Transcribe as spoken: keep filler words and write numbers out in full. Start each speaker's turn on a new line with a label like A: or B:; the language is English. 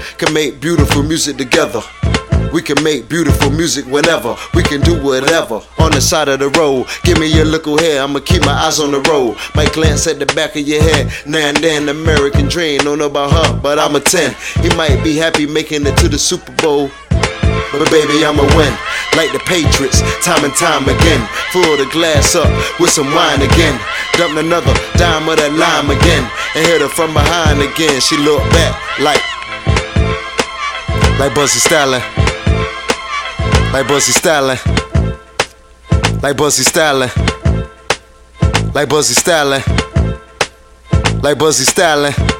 A: can make beautiful music together. We can make beautiful music whenever. We can do whatever. On the side of the road, give me your little hair, I'ma keep my eyes on the road. Might glance at the back of your head. Now and then, American dream. Don't know about her, but I'm a ten. He might be happy making it to the Super Bowl, but baby, I'ma win. Like the Patriots, time and time again. Fill the glass up with some wine again. Dump another dime of that lime again, and hit her from behind again. She looked back like Like Bugsy Stylin'. Like Bugsy Stylin'. Like Bugsy Stylin'. Like Bugsy Stylin'. Like Bugsy Stylin'.